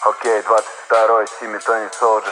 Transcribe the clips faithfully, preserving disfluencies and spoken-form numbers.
Окей, двадцать второй, Сими Тони Солджер.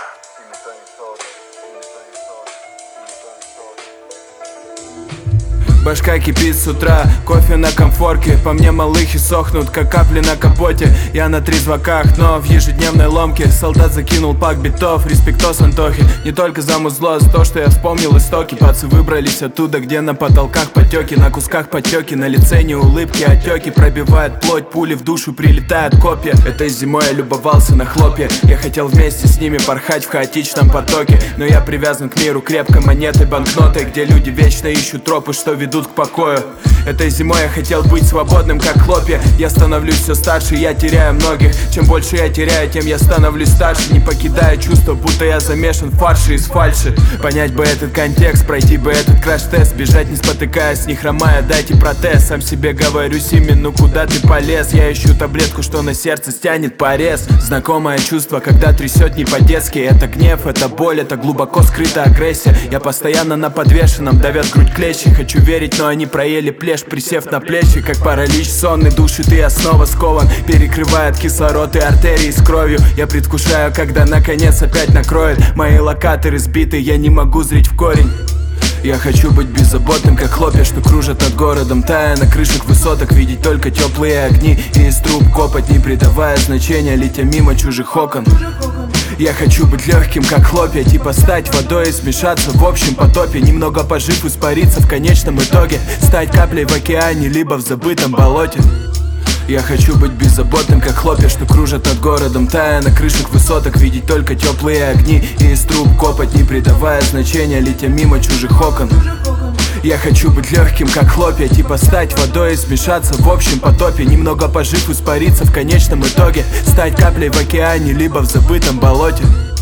Башка кипит с утра, кофе на комфорке. По мне малыхи сохнут, как капли на капоте. Я на трезваках, но в ежедневной ломке. Солдат закинул пак битов, респектос Антохи. Не только за музло, за то, что я вспомнил истоки. Пацы выбрались оттуда, где на потолках потеки, на кусках потеки, на лице не улыбки, отеки. Пробивает плоть, пули в душу прилетают копья. Этой зимой я любовался на хлопья. Я хотел вместе с ними порхать в хаотичном потоке, но я привязан к миру крепкой монетой, банкнотой, где люди вечно ищут тропы, что ведут к покою. Этой зимой я хотел быть свободным, как хлопья. Я становлюсь все старше, я теряю многих. Чем больше я теряю, тем я становлюсь старше. Не покидая чувство, будто я замешан в фарше из фальши. Понять бы этот контекст, пройти бы этот краш-тест. Бежать не спотыкаясь, не хромая, дайте протез. Сам себе говорю: Сими, ну куда ты полез? Я ищу таблетку, что на сердце стянет порез. Знакомое чувство, когда трясет не по-детски. Это гнев, это боль, это глубоко скрытая агрессия. Я постоянно на подвешенном, давят грудь клещи. Хочу верить, но они проели плешь, присев на плечи. Как паралич сонный душит, и я снова скован. Перекрывает кислород и артерии с кровью. Я предвкушаю, когда наконец опять накроет. Мои локаторы сбиты, я не могу зрить в корень. Я хочу быть беззаботным, как хлопья, что кружат над городом. Тая на крышах высоток, видеть только теплые огни. И из труб копать, не придавая значения, летя мимо чужих окон. Я хочу быть легким, как хлопья, типа стать водой и смешаться в общем потопе. Немного пожив, испариться в конечном итоге, стать каплей в океане, либо в забытом болоте. Я хочу быть беззаботным, как хлопья, что кружат над городом. Тая на крышах высоток, видеть только теплые огни. И из труб копать, не придавая значения, летя мимо чужих окон. Я хочу быть легким, как хлопья, типа стать водой и смешаться в общем потопе. Немного пожив, испариться в конечном итоге, стать каплей в океане, либо в забытом болоте.